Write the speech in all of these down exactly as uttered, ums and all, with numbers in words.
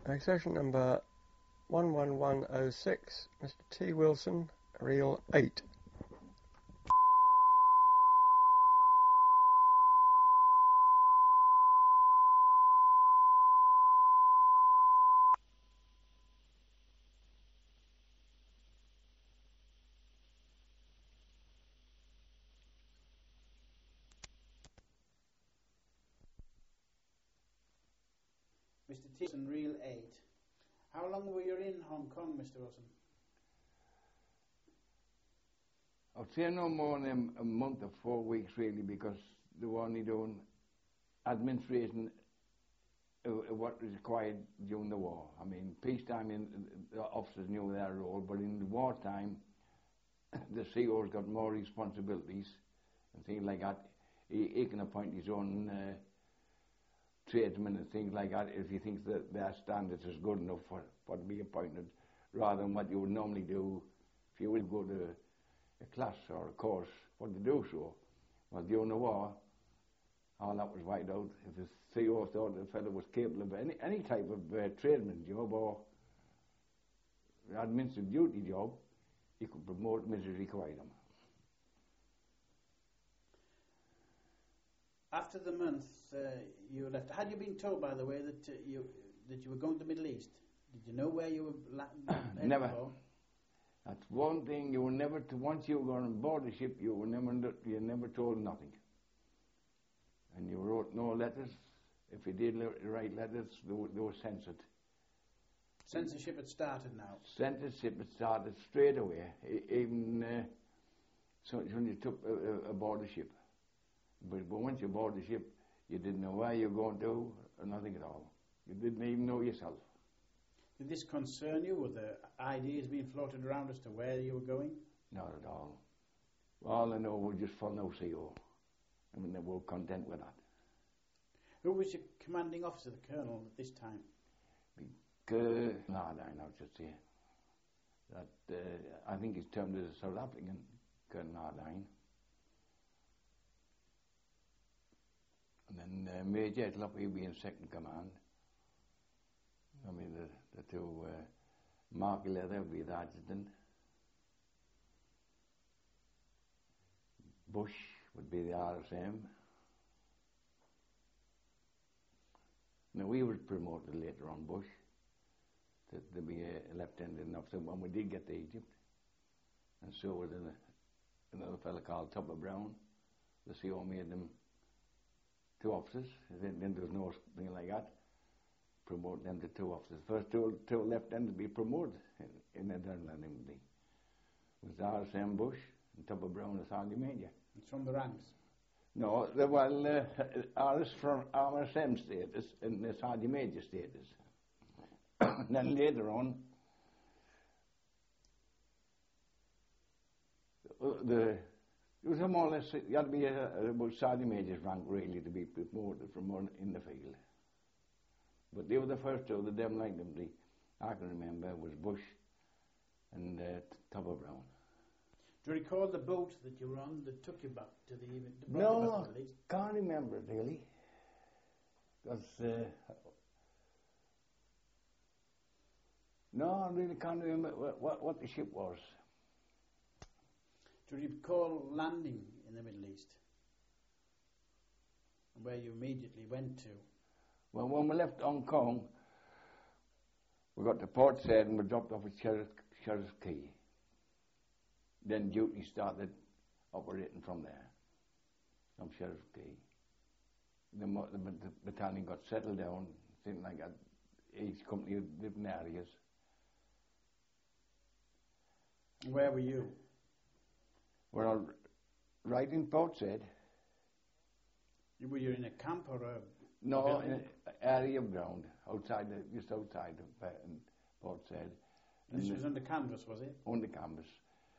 Accession number one one one oh six, Mister T. Wilson, reel eight. Mister T. Wilson, reel eight. How long were you in Hong Kong, Mister Wilson? I'd say no more than a month or four weeks, really, because they were only doing administration of what was required during the war. I mean, peacetime, in, the officers knew their role, but in the wartime, the C O's got more responsibilities and things like that. He, he can appoint his own uh, tradesmen and things like that if he thinks that their standards is good enough for, for to be appointed, rather than what you would normally do if you would go to a class or a course for to do so. Well, during the war, all that was wiped out. If the C O thought the fellow was capable of any, any type of uh, tradesman job or administrative duty job, he could promote him as he required him. After the month uh, you left, had you been told, by the way, that uh, you that you were going to the Middle East? Did you know where you were? La- never. For? That's one thing you were never. To, once you were on board the ship, you were never. You never told nothing. And you wrote no letters. If you did write letters, they were, they were censored. Censorship had started now. Censorship had started straight away. Even uh, so when you took uh, aboard the ship. But, but once you board the ship, you didn't know where you were going to, or nothing at all. You didn't even know yourself. Did this concern you? Were there ideas being floated around as to where you were going? Not at all. All I know was just for no C O. I mean, they were content with that. Who was your commanding officer, the colonel, at this time? Because, Nardine, I should say. That, uh, I think he's termed as a South African, Colonel Nardine. And then uh, Major Etlop, he'd be in second command. I mean, the, the two, uh, Mark Leather would be the adjutant. Bush would be the R S M. Now, we were promoted later on, Bush, to, to be a lieutenant officer when we did get to Egypt. And so was a, another fellow called Tupper Brown. The C O made them two officers. Then, then there was no thing like that. Promote them to two officers. First two, two lieutenants to be promoted in, in the Netherlands. It was R S M Bush and Tupper Brown as Sergeant Major. It's from the ranks? No, they well, uh, R S from R S M status and the Sergeant Major status. And then later on, uh, the it was more or less, you had to be a, a, about Sergeant Major's rank really to be promoted from one in the field. But they were the first two that didn't like them. The, I can remember was Bush and uh, Tupper Brown. Do you recall the boat that you were on that took you back to the evening? No, I can't remember it really. Because, uh, no, I really can't remember what, what, what the ship was. Do you recall landing in the Middle East? Where you immediately went to? Well, when we left Hong Kong, we got to Port Said and we dropped off at Sheriff, Sheriff's Quay. Then duty started operating from there, from Sheriff's Quay. The, the, the battalion got settled down, things like that, each company of different areas. Where were you? We're all right in Port Said. Were you in a camp or a No, building? in an area of ground, outside, the, just outside of uh, Port Said. This was under canvas, was it? Under canvas.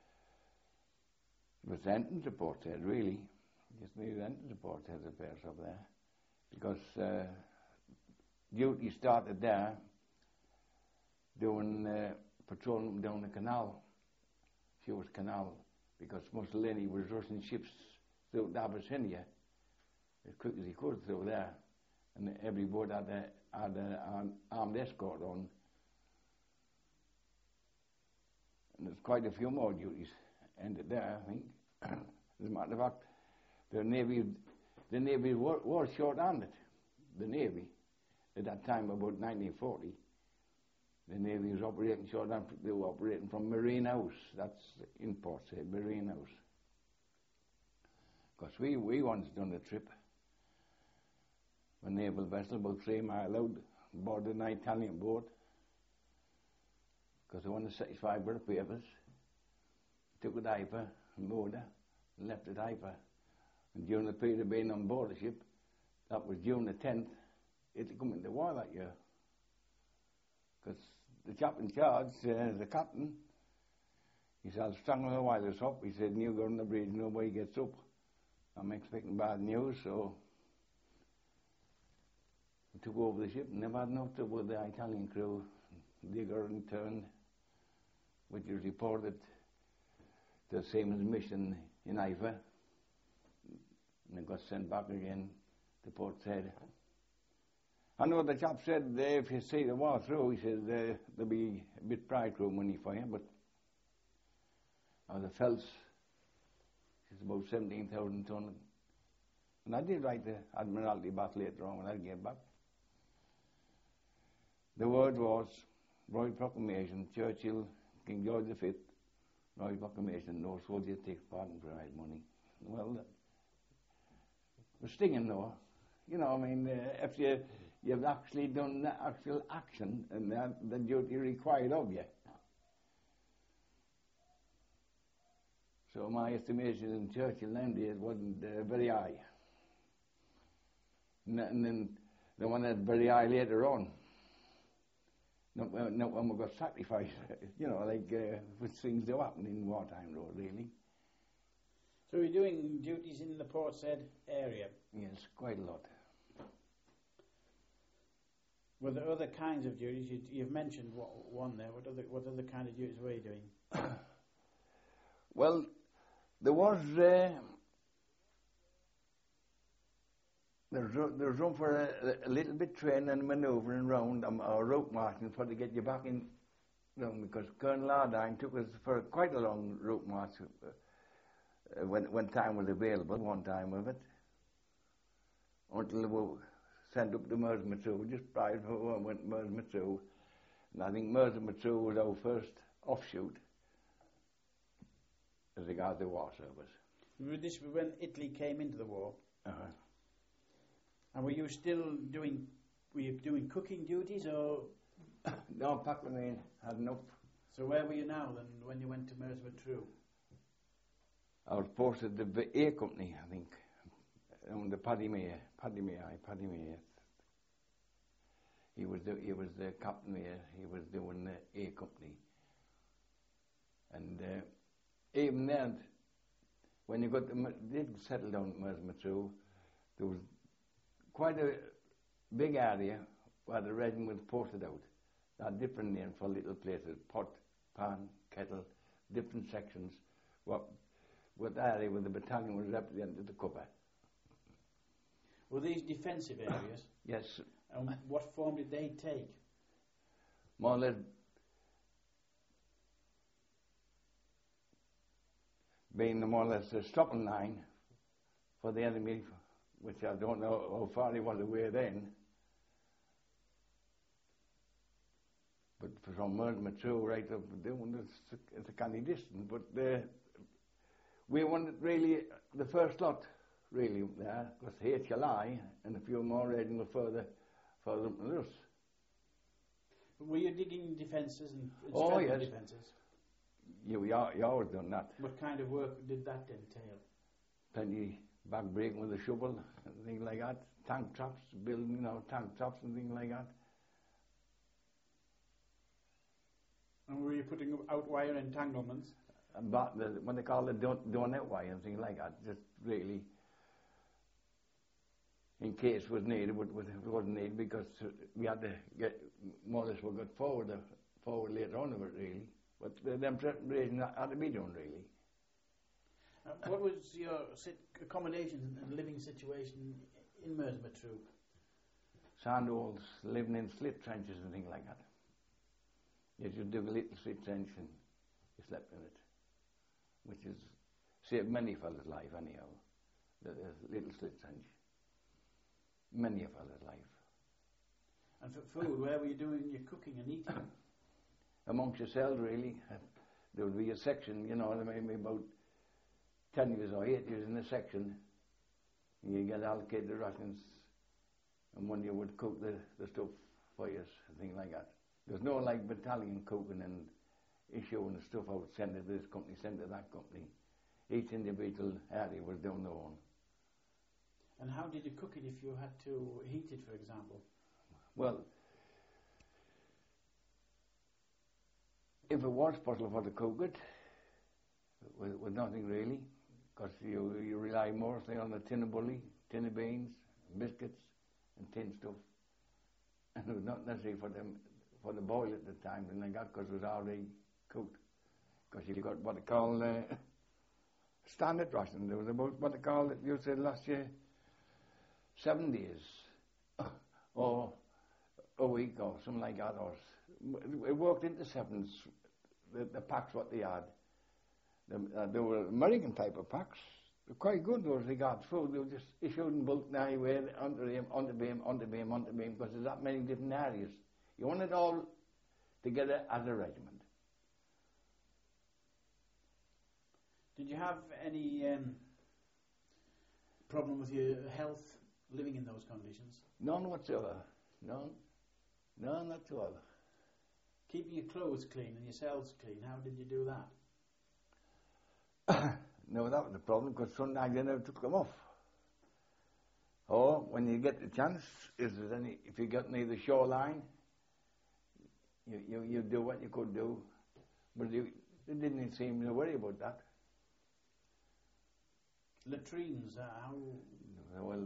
It was the entrance to Port Said, really. Just near the entrance to Port Said affairs up there. Because uh, duty started there doing uh, patrolling down the canal, Suez Canal, because Mussolini was rushing ships through Abyssinia as quick as he could through there. and every boat had a had a, an armed escort on, and there's quite a few more duties ended there, I think. As a matter of fact, the Navy, the Navy was, was short-handed. The Navy, at that time, about nineteen forty, the Navy was operating short-handed. They were operating from Marine House. That's in Port Said, Marine House. Because we, we once done a trip, a naval vessel about three mile out, aboard an Italian boat, because they wanted to satisfy with the papers. Took it Haifa, and moored her, and left at Haifa. And during the period of being on board the ship, that was June the tenth, it had come into war that year. Because the chap in charge, uh, the captain, he said, I'll strangle the wireless up. He said, you go on the bridge, nobody gets up. I'm expecting bad news, so we took over the ship and never had enough trouble with the Italian crew. Digger and turned, which was reported to the same as mission in Haifa, and it got sent back again to Port Said. I know the chap said uh, if you see the war through, he said uh, there'll be a bit pride crew money for you, but uh, the Phelps is about seventeen thousand ton. And I did write the Admiralty back later on when I get back. The word was Royal Proclamation, Churchill, King George the Fifth, Royal Proclamation, no soldier takes part in prize money. Well, that was stinging though. You know, I mean, uh, if you, you've actually done the actual action and that, the duty required of you. So my estimation in Churchill them days wasn't uh, very high. And, and then the one that's very high later on. Not, uh, not when we got sacrificed, you know, like uh, which things do happen in wartime, though, really. So you're doing duties in the Port Said area? Yes, quite a lot. Were there other kinds of duties? You, you've mentioned what, one there. What other what other kind of duties were you doing? Well, there was uh, there's there's room for a, a little bit training and manoeuvring around um, or rope marching for to get you back in, you know, because Colonel Ardine took us for quite a long rope march uh, when when time was available. One time of it, until we were sent up to Merseymatruh, just prior to when I went to Merseymatruh, and I think Merseymatruh was our first offshoot as regards the war service. Was this when Italy came into the war? Uh-huh. And were you still doing, were you doing cooking duties or? No, Pakistan had enough. So where were you now then when you went to Merseymatruh? I was posted at the A Company, I think, on the Paddy Mayer, Paddy Mayer, Paddy Mayer. He was the, he was the captain there, he was doing the A Company. And uh, even then, when you got to, did settle down at Merseymatruh, there was quite a big area where the regiment was posted out. They had different names for little places, pot, pan, kettle, different sections. What, what area where the battalion was represented to cover. Were these defensive areas? Yes. And what form did they take? More or less being more or less a stopping line for the enemy, which I don't know how far he was away then. But from Merseymatruh right up down, it's, it's a kind of distance. But uh, we wanted really the first lot, really, there, because H L I and a few more regiments further, further than us. Were you digging defences and, and oh, strengthening yes. defences? You, you, you always done that. What kind of work did that entail? Plenty back breaking with a shovel and things like that. Tank traps, building, you know, tank traps and things like that. And were you putting out wire entanglements? And but the, what they call the don- donut wire and things like that, just really, in case it was needed, but it wasn't needed because we had to get, more or less we got forward, uh, forward later on of it really. But uh, them preparations had to be done really. Uh, what was your sit- accommodation and living situation in Merseymatruh? sand holes, living in slit trenches and things like that. You just dug a little slit trench and you slept in it, which has saved many fellas' life anyhow, the, the little slit trench. Many a fella's life. And for food, where were you doing your cooking and eating? Amongst yourselves, really. There would be a section, you know, there may be about ten years or eight years in a section. And you get allocated rations, and one you would cook the, the stuff for you, and things like that. There's no like battalion cooking and issuing the stuff out, send it to this company, send it to that company. Each individual area was doing their own. And how did you cook it if you had to heat it, for example? Well, if it was possible for to cook it, with, with nothing really, because you, you rely mostly on the tin of bully, tin of beans, biscuits, and tin stuff. And it was not necessary for them for the boil at the time, and they got because it was already cooked. Because you got what they call uh, standard ration. There was about what they call it, you said last year, seven days, or a week, or something like that. Or it worked into sevens. The, the packs what they had. The, uh, they were American type of packs. They were quite good, those they got food. They were just issued in bulk now, anyway, onto beam, onto beam, onto beam, onto beam, because there's that many different areas. You want it all together as a regiment. Did you have any um, problem with your health living in those conditions? None whatsoever. None. None whatsoever. Keeping your clothes clean and yourselves clean, how did you do that? No, that was the problem, because sometimes you never took them off. Or when you get the chance, if there's any, if you got near the shoreline, you, you you do what you could do, but you, you didn't seem to worry about that. Latrines, uh, how? Well,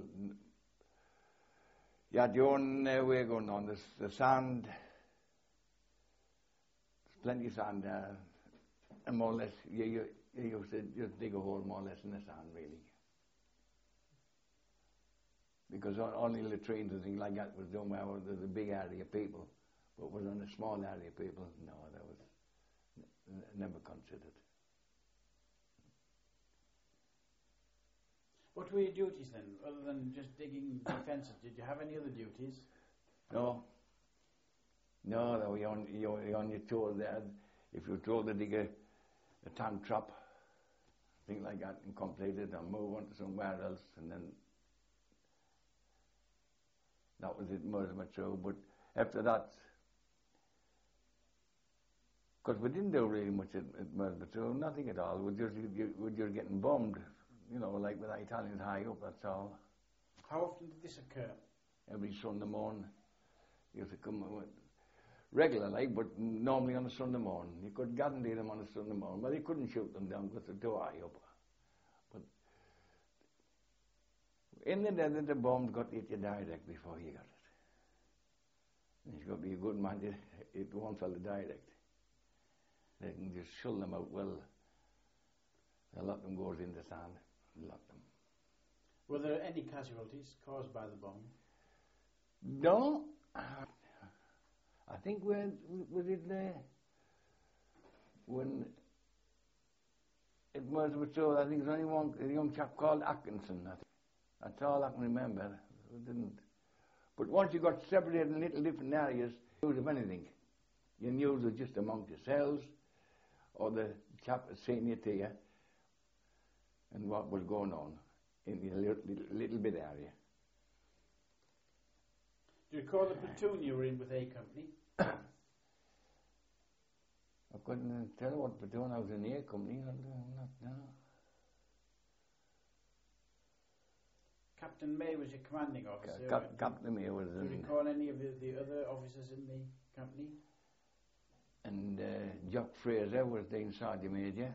yeah, the only uh, way going on, there's the sand, there's plenty of sand there, and more or less, you, you, you used to just dig a hole more or less in the sand, really. Because only latrines and things like that was done where there was a big area of people, but was on a small area of people, no, that was n- never considered. What were your duties then, other than just digging defences? Did you have any other duties? No. No, no, you're on, you're, you're on your tour there. If you're told to dig a, a tank trap, things like that, and complete it, and move on to somewhere else, and then that was it, most of it true. But after that, because we didn't do really much at, at Mersborough, nothing at all. We just, you, we were getting bombed, you know, like with the Italians high up, that's all. How often did this occur? Every Sunday morning. You used to come regular, like, but normally on a Sunday morning. You could guarantee them on a Sunday morning. Well, you couldn't shoot them down because they're too high up. But in the desert, the bomb got to hit you direct before you got it. And you've got to be a good man to hit one fella direct. They can just shull them out well. A lot of them goes in the sand. A lot of them. Were there any casualties caused by the bomb? No. I think when was it there? When it was so, I think there's only one a young chap called Atkinson. I think. That's all I can remember. It didn't. But once you got separated in little different areas, news of anything. Your news was just amongst yourselves, or the chap was senior to you, and what was going on in your little, little, little bit area. Do you recall the platoon you were in with A Company? I couldn't tell what platoon I was in the A Company. Not, not, no. Captain May was your commanding officer. Cap- Captain May was in. Do you in. recall any of the, the other officers in the company? And uh, Jock Fraser was the Sergeant Major.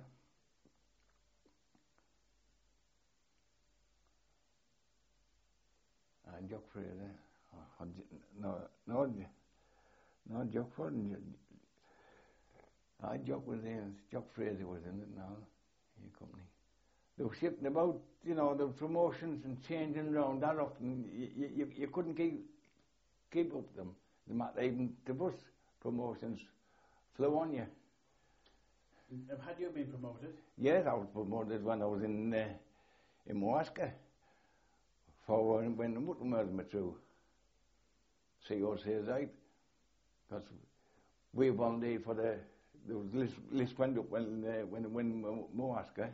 Uh, Jock Fraser. Oh, no, no, no, Jock wasn't. Uh, Jock was there. Jock Fraser was in it now. A Company. They were shifting about, you know, the promotions and changing around that often. You, you, you couldn't keep keep up with them. The matter, even the bus promotions flew on you. And had you been promoted? Yes, I was promoted when I was in uh, in Moaska for when, when the mutter murdered me through. C O says right, because we volunteered for the, the list, list went up when uh, when when Moaska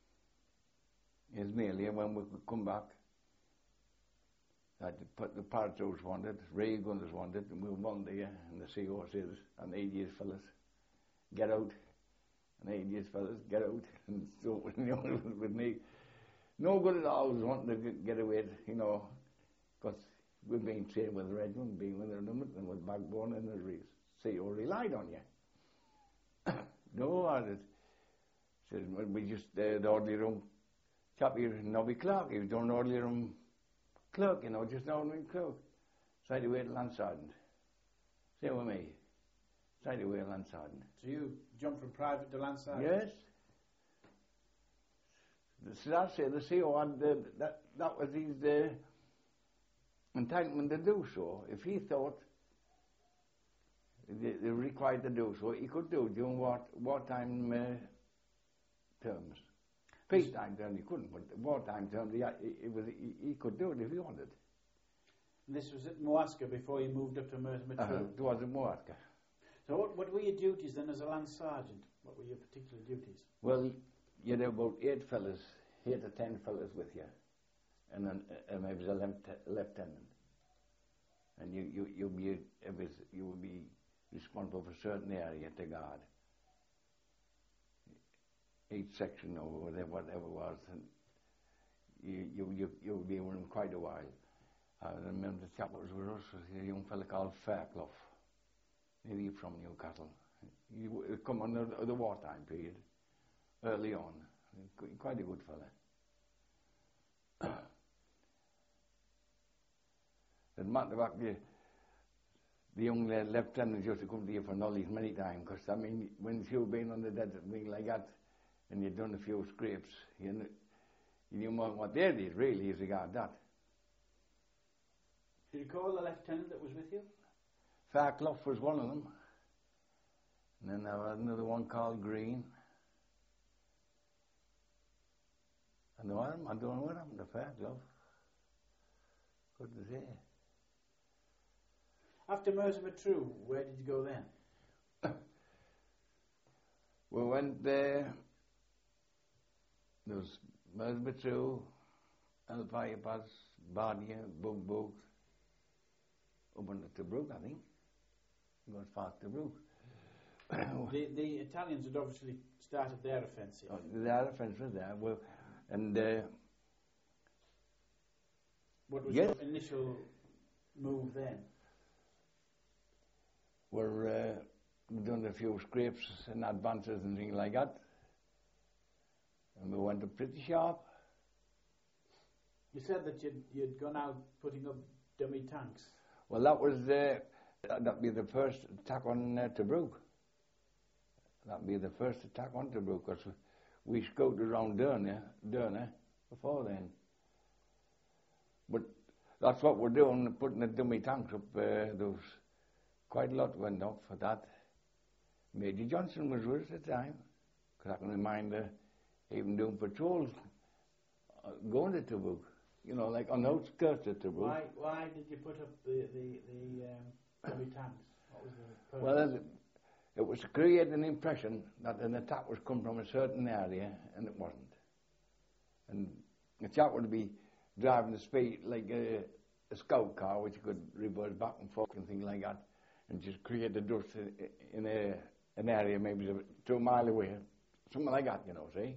is merely when we could come back. That the, the paratroopers wanted, ray gunners wanted, and we were volunteer, and the C O says, and eight years fellas, get out. And eight years fellas, get out. And so, you know, with me, no good at all was wanting to get away, you know, because we've been trained with the regiment, being with the number, and with backbone, and the C O relied on you. No, I did. Said, well, we just, uh, the orderly room, chap here, Nobby Clark, he was doing orderly room clerk, you know, just an ordinary clerk. Side away to Land Sergeant. Same with me. Side away to Land Sergeant. So you jumped from private to Land Sergeant? Yes. So that's it. The C O had, uh, that, that was his uh, entitlement to do so. If he thought they, they were required to do so, he could do during war, wartime uh, terms. Peacetime terms he couldn't, but wartime terms he, it was, he, he could do it if he wanted. And this was at Moaska before you moved up to Merthyr Tydfil? Uh, it was at Moaska. So what, what were your duties then as a Land Sergeant? What were your particular duties? Well, you had about eight fellas, eight or ten fellas with you, and then uh, maybe a lieutenant. And you you you be it was, you would be responsible for a certain area to guard. Each section or whatever whatever it was, and you you you you would be with them quite a while. I remember the chap was with us was a young fella called Fairclough. Maybe from Newcastle. He would come on the, the wartime period, early on. Quite a good fella. As a matter of fact, the, the young lieutenant used to come to you for knowledge many times, because, I mean, when you've been on the desert and things like that, and you've done a few scrapes, you knew, you knew more what they did, really, as regard that. Do you recall the lieutenant that was with you? Fairclough was one of them. And then I had another one called Green. I know him, I don't know what happened to Fairclough. Good to say. After Merthyr Tydfil, where did you go then? We went there. There was Merthyr Tydfil, Alpaya Pass, Bardia, Bug Bug, up into Tobruk, I think. It goes fast to Tobruk. the, the Italians had obviously started their offensive. Oh, their offence was there. Well, and uh, what was yes. your initial move then? We're uh, we done a few scrapes and advances and things like that. And we went up pretty sharp. You said that you'd, you'd gone out putting up dummy tanks. Well, that was uh, that'd be the first attack on uh, Tobruk. That'd be the first attack on Tobruk, because we scouted around Derna, Derna before then. But that's what we're doing, putting the dummy tanks up. Uh, there was quite a lot went up for that. Major Johnson was with us at the time, because I can remind her, even doing patrols, uh, going to Tobruk. You know, like on the outskirts of Tobruk. Why, why did you put up the, the, the um, dummy tanks? What was the purpose? Well, it, it was to create an impression that an attack was coming from a certain area, and it wasn't. And the chap would be driving the speed like a, a scout car, which could reverse back and forth and things like that, and just create the dust in, in a, an area maybe two mile away, something like that, you know, see?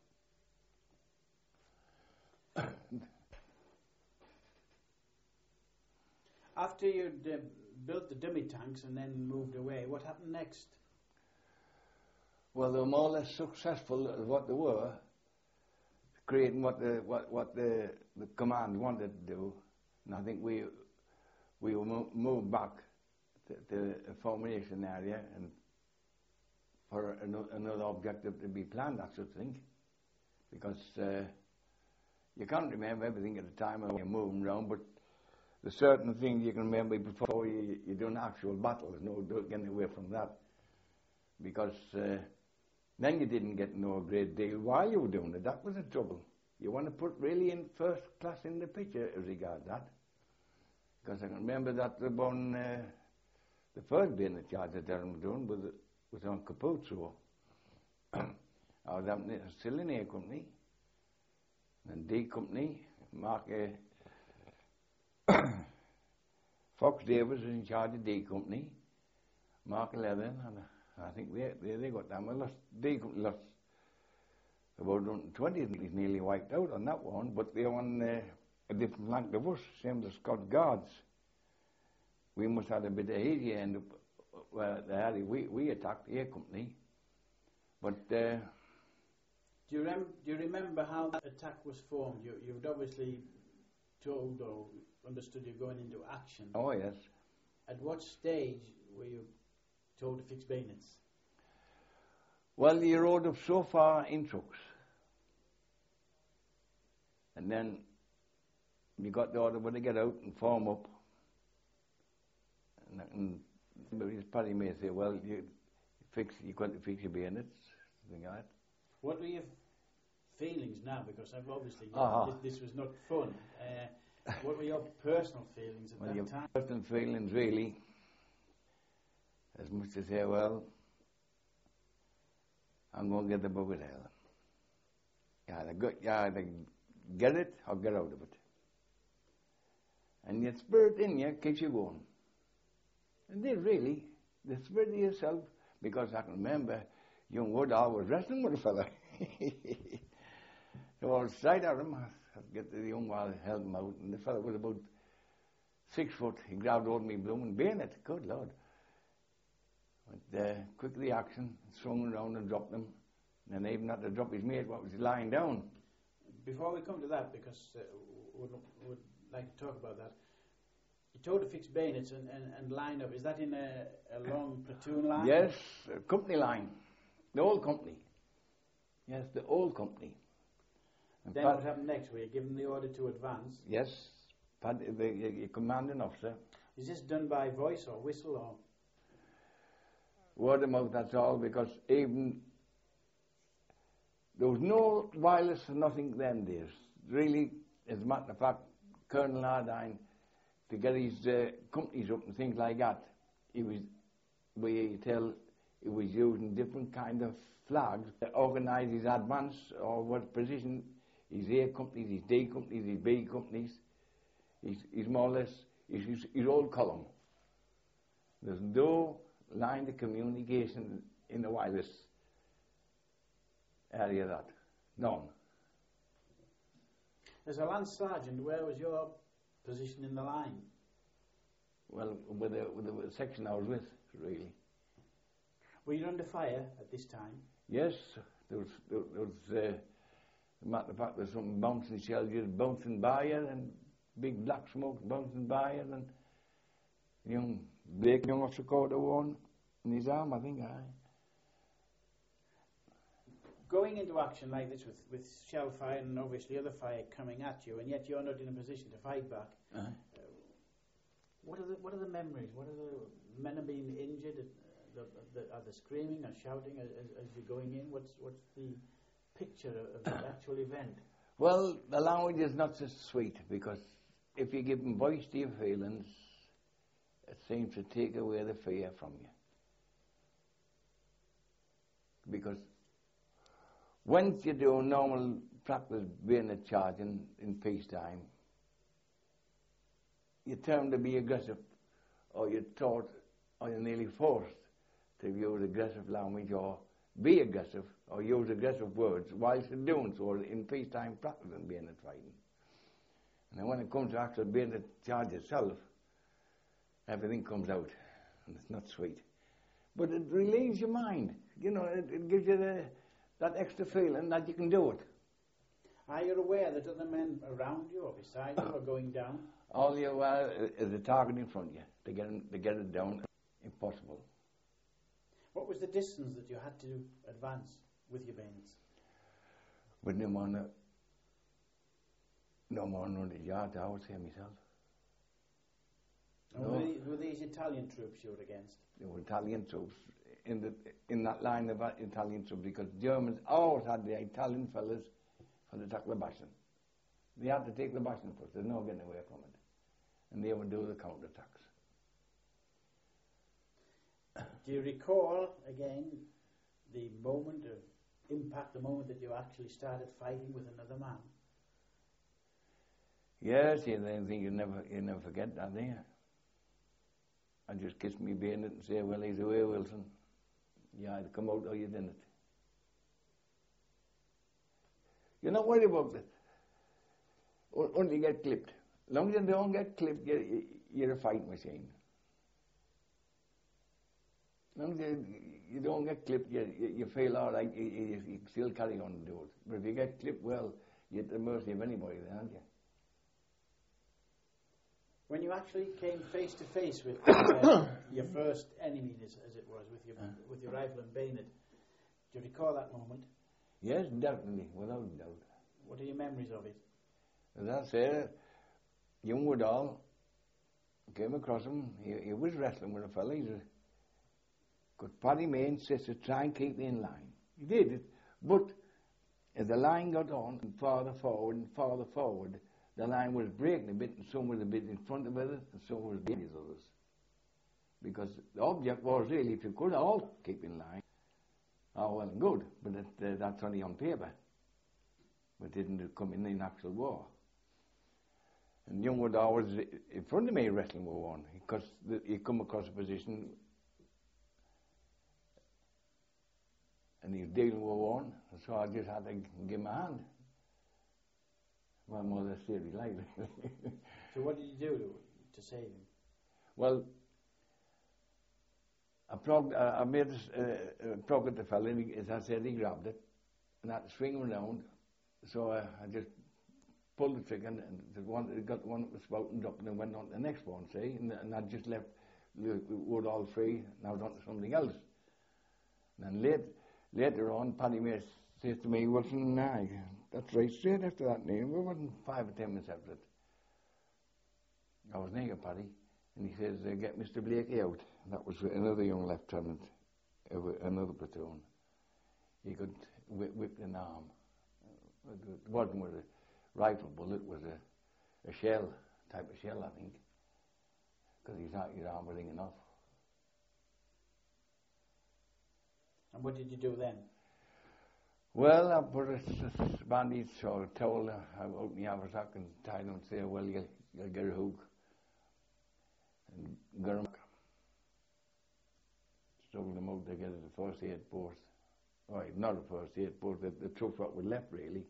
After you'd uh, built the dummy tanks and then moved away, what happened next? Well, they were more or less successful at what they were, creating what the what what the, the command wanted to do, and I think we we were mo- moved back to, to a formation area and for an, another objective to be planned, I should think, because uh, you can't remember everything at the time when you're moving around, but there's certain things you can remember before you, you do an actual battle. There's no getting away from that. Because uh, then you didn't get to know a great deal while you were doing it. That was the trouble. You want to put really in first class in the picture as regard that. Because I can remember that the one, uh, the first bayonet charge that I was doing was, was on Capuzzo. I was up in, still in A Company, and D Company. Mark uh, Fox Davis was in charge of D Company. Mark eleven, and I think they they, they got them. Well, lost, D Company lost about twenty. He's nearly wiped out on that one, but they're on uh, a different flank of us, same as Scott Guards. We must have had a bit of easy end up where they had it. We we attacked A Company, but. Uh, Do you, rem- do you remember how that attack was formed? You, you'd obviously told or understood you're going into action. Oh, yes. At what stage were you told to fix bayonets? Well, you rode up so far in trucks. And then you got the order when to get out and form up. And, and Paddy may say, well, you fix, you've got to fix your bayonets, something like that. What were your feelings now? Because I've obviously uh-huh. this, this was not fun. Uh, what were your personal feelings at well, that your time? Personal feelings, really, as much to say, well, I'm going to get the bug of hell. You either, go, you either get it or get out of it. And your spirit in you keeps you going. And they really, the spirit of yourself, because I can remember young Woodall was wrestling with a fella. So I was straight at him. I get the young one, held him out, and the fella was about six foot. He grabbed hold of me blooming bayonet. Good Lord. Went uh, quick to the action, swung around and dropped him. And then even had to drop his mate what was lying down. Before we come to that, because uh, would would like to talk about that, you told to fix bayonets and, and, and line up. Is that in a, a long platoon line? Yes, a company line. The old company. Yes, the old company. And then Pat, what happened next? Were you given the order to advance? Yes, Pat, the, the, the commanding officer. Is this done by voice or whistle or? Word of mouth, that's all, because even there was no wireless or nothing then days. Really, as a matter of fact, Colonel Ardine, to get his uh, companies up and things like that, he was, we tell, he was using different kind of flags to organise his advance or what position, his A companies, his D companies, his B companies. He's, he's more or less, his, his, his old column. There's no line of communication in the wireless area that. None. As a Lance Sergeant, where was your position in the line? Well, with the, with the section I was with, really. Were you under fire at this time? Yes, there was, there, there was uh, as a matter of fact, there's some bouncing shells just bouncing by you, and big black smoke bouncing by you, and young Blake Young of Dakota one in his arm, I think. Aye. Going into action like this with, with shell fire and obviously other fire coming at you, and yet you're not in a position to fight back. Uh-huh. Uh, what are the what are the memories? What are the men are being injured? Uh, the, the, are they screaming or shouting as, as you're going in? What's what's the picture of the actual event? Well, the language is not so sweet, because if you give them voice to your feelings, it seems to take away the fear from you. Because once you do normal practice being a charging in peacetime, you turn to be aggressive, or you're taught, or you're nearly forced to use aggressive language, or be aggressive, or use aggressive words, whilst you're doing so in peacetime practice and bayonet fighting. And then when it comes to actual bayonet charge itself, everything comes out, and it's not sweet. But it relieves your mind. You know, it, it gives you the, that extra feeling that you can do it. Are you aware that other men around you or beside you are going down? All you are is a target in front of you. To get, them, to get it down, impossible. What was the distance that you had to advance with your bayonets? With no more than, no more than one hundred yards, I would say myself. And No. were, these, were these Italian troops you were against? They were Italian troops in the in that line of Italian troops, because Germans always had the Italian fellas for the attack Lebashin. They had to take Lebashin first. There's no getting away from it, and they would do the counterattacks. Do you recall again the moment of impact, the moment that you actually started fighting with another man? Yes, you think you never you never forget that, do you? I just kiss me bayonet and say, well, he's away, Wilson. You either come out or you didn't. You're not worried about it. Only you get clipped. As long as you don't get clipped, you're, you're a fight machine. As long as you, you don't get clipped, you, you, you feel all right, you, you, you still carry on and do it. But if you get clipped, well, you're at the mercy of anybody then, aren't you? When you actually came face to face with uh, your first enemy, as, as it was, with your uh. with your rifle and bayonet, do you recall that moment? Yes, definitely, without a doubt. What are your memories of it? As I say, young Woodall came across him. He, he was wrestling with a fella. He's a good Paddy May insisted to try and keep me in line. He did it, but as the line got on and farther forward and farther forward, the line was breaking a bit, and some was a bit in front of others, and some was behind others. Because the object was really, if you could all keep in line, oh, well and good, but that, uh, that's only on paper. But didn't come in in actual war. And young Woodall was in front of me wrestling with one, because he come across a position, and he was dealing with one, so I just had to give him a hand. Well, more or less seriously, like. So what did you do to, to save him? Well, I, prog- uh, I made a uh, prog at the fella, and he, as I said, he grabbed it, and I had to swing him around. So uh, I just pulled the trigger, and the one, got the one that was spouting up, and then went on to the next one, see, and, and I just left the Woodall free, and I was on to something else. And then late, later on, Paddy May says to me, Wilson, nah, that's right, straight after that name, we wasn't five or ten minutes after it. I was near Paddy, and he says, uh, get Mister Blakey out. And that was another young lieutenant, of another platoon. He could whip, whip an arm. It wasn't with a rifle bullet, it was a, a shell, type of shell, I think, because his, his arm was ringing off. And what did you do then? Well, I put a bandage or a towel out in the haversack and tied him and say, well, you'll, you'll get a hook. And got him. Struggled him out to get to the first aid post. Right, not a first aid post, the, the truck what was left, really.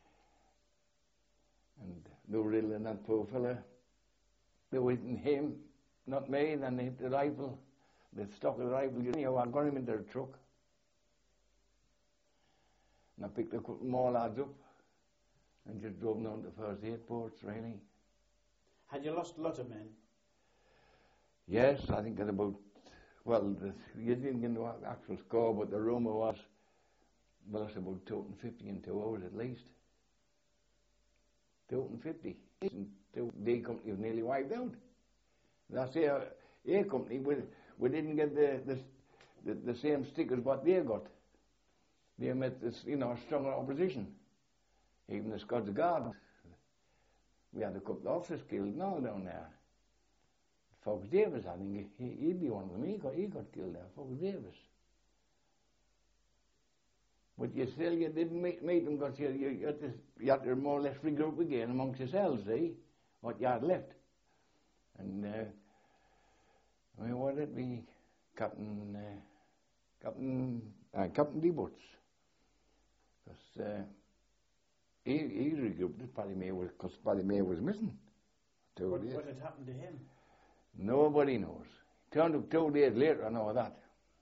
And they were riddling that poor fella. They were hitting him, not me, and then they hit the rifle. They stuck the rifle, you know, I got him into the truck. And I picked a couple more lads up and just drove them down to first aid ports, really. Had you lost a lot of men? Yes, I think at about, well, the, you didn't get the actual score, but the rumour was, well, it's about two hundred fifty in two hours at least. two hundred fifty. The D company was nearly wiped out. That's the A company, we, we didn't get the, the, the, the same stick as what they got. They met this, you know, stronger opposition. Even the Scots Guard. We had a couple of officers killed and all down there. Fox Davis, I think, he, he'd be one of them. He got, he got killed there, Fox Davis. But you still, you didn't meet, meet them because you, you, you, had to, you had to more or less regroup again amongst yourselves, see, what you had left. And, uh, I mean, what did it be? Captain, uh, Captain, uh, Captain D. Butts. Because uh, he, he regrouped it, Paddy May was, because Paddy May was missing. Two what, days. What had happened to him? Nobody knows. Turned up two days later, I know that.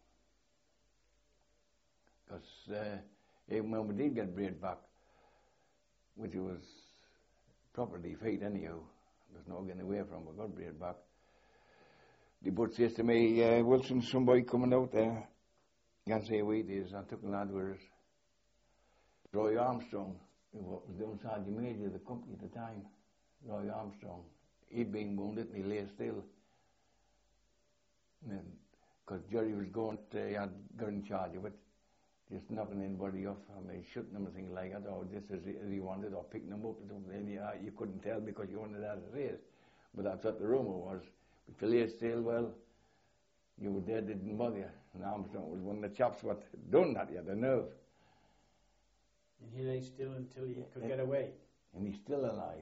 Because uh, even when we did get Braid back, which was proper defeat anyhow, there's no getting away from, we got Braid back. The Butts says to me, uh, Wilson, somebody coming out there. Can't say who it is. I took a lad with us. Roy Armstrong, who was doing Sergeant Major of the company at the time. Roy Armstrong. He'd been wounded and he lay still. Because Jerry was going, to, he had got in charge of it, just knocking anybody off, I mean, shooting them and things like that, or just as he, as he wanted, or picking them up or something. And you, you couldn't tell because you wanted that race. But that's what the rumour was. But till he still, well, you were there, didn't bother you. And Armstrong was one of the chaps what done that, he had the nerve. And he lay still until he could get away. And he's still alive.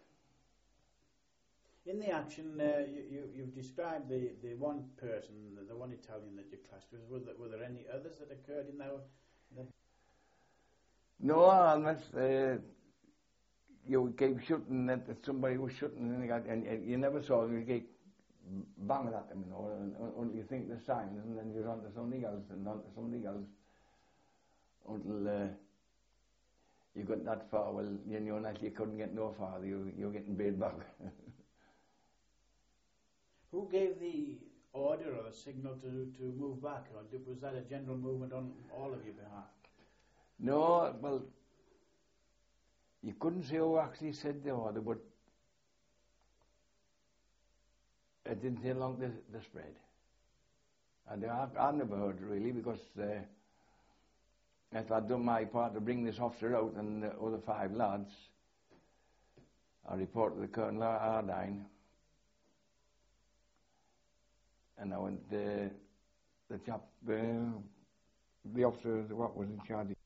In the action, uh, you, you, you've described the, the one person, the, the one Italian that you clashed with. Were there, were there any others that occurred in that? The... No, unless uh, you keep shooting, that somebody was shooting, and, got, and, and you never saw them. You keep banging at them, you know, until you think the signs, and then you're on to something else, and on to something else, until uh, you got that far. Well, you know, that you couldn't get no farther. You, you're getting bait back. Who gave the order or the signal to, to move back, or did, was that a general movement on all of your behalf? No, well, you couldn't say who actually said the order, but it didn't take long to, to spread. And I, I never heard really, because uh, after I'd done my part to bring this officer out and the other five lads, I reported to the Colonel Ardine. And I went, uh, the chap, uh, the officer, what was in charge,